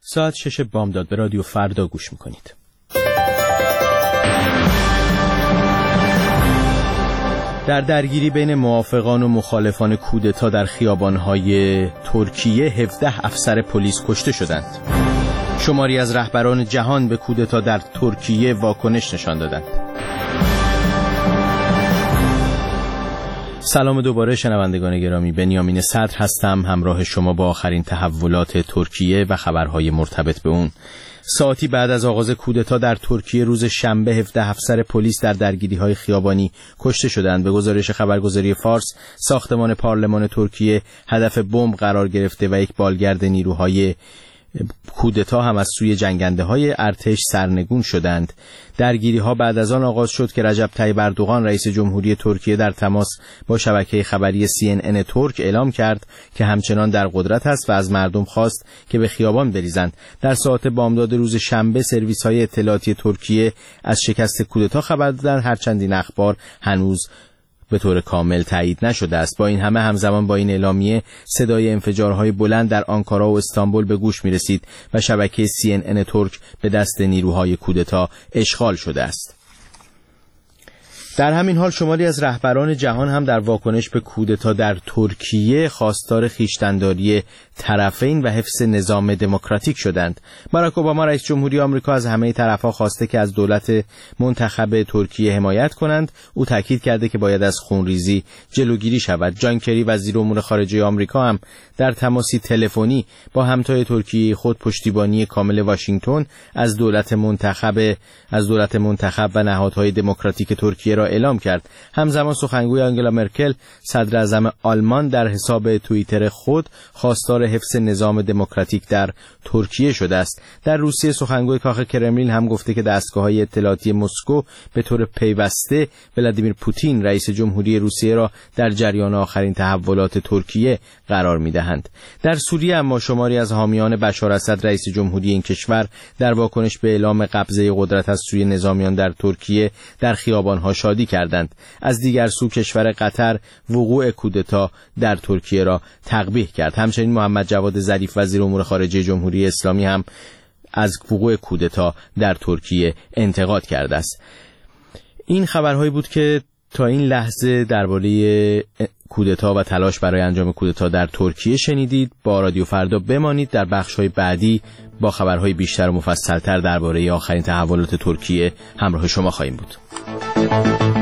ساعت 6 بامداد به رادیو فردا گوش میکنید. در درگیری بین موافقان و مخالفان کودتا در خیابان‌های ترکیه 17 افسر پلیس کشته شدند. شماری از رهبران جهان به کودتا در ترکیه واکنش نشان دادند. سلام دوباره شنوندگان گرامی، بنیامین صدر هستم، همراه شما با آخرین تحولات ترکیه و خبرهای مرتبط به اون. ساعتی بعد از آغاز کودتا در ترکیه روز شنبه 17 افسر پلیس در درگیری‌های خیابانی کشته شدند. به گزارش خبرگزاری فارس، ساختمان پارلمان ترکیه هدف بمب قرار گرفته و یک بالگرد نیروهای کودتا هم از سوی جنگنده‌های ارتش سرنگون شدند. درگیری‌ها بعد از آن آغاز شد که رجب طیب اردوغان رئیس جمهوری ترکیه در تماس با شبکه خبری CNN ترک اعلام کرد که همچنان در قدرت است و از مردم خواست که به خیابان بریزند. در ساعات بامداد روز شنبه سرویس‌های اطلاعاتی ترکیه از شکست کودتا خبر دادند، هرچند این اخبار هنوز به طور کامل تایید نشده است. با این همه همزمان با این اعلامیه صدای انفجارهای بلند در آنکارا و استانبول به گوش می‌رسید و شبکه CNN ترک به دست نیروهای کودتا اشغال شده است. در همین حال شماری از رهبران جهان هم در واکنش به کودتا در ترکیه خواستار خویشتن‌داری طرفین و حفظ نظام دموکراتیک شدند. باراک اوباما رئیس جمهوری آمریکا از همه طرف‌ها خواسته که از دولت منتخب ترکیه حمایت کنند. او تاکید کرده که باید از خونریزی جلوگیری شود. جان کری وزیر امور خارجه آمریکا هم در تماسی تلفنی با همتای ترکیه خود پشتیبانی کامل واشنگتن از دولت منتخب و نهادهای دموکراتیک ترکیه را اعلام کرد. همزمان سخنگوی آنگلا مرکل صدر اعظم آلمان در حساب توییتر خود خواستار حفظ نظام دموکراتیک در ترکیه شده است. در روسیه سخنگوی کاخ کرملین هم گفته که دستگاه‌های اطلاعاتی مسکو به طور پیوسته ولادیمیر پوتین رئیس جمهوری روسیه را در جریان آخرین تحولات ترکیه قرار می‌دهند. در سوریه اما شماری از حامیان بشار اسد رئیس جمهوری این کشور در واکنش به اعلام قبضه قدرت از سوی نظامیان در ترکیه در خیابان‌ها شادی کردند. از دیگر سو کشور قطر وقوع کودتا در ترکیه را تقبیح کرد. همچنین محمد جواد ظریف وزیر امور خارجه جمهوری اسلامی هم از وقوع کودتا در ترکیه انتقاد کرده است. این خبرهایی بود که تا این لحظه درباره کودتا و تلاش برای انجام کودتا در ترکیه شنیدید. با رادیو فردا بمانید، در بخش‌های بعدی با خبرهای بیشتر و مفصل‌تر درباره آخرین تحولات ترکیه همراه شما خواهیم بود.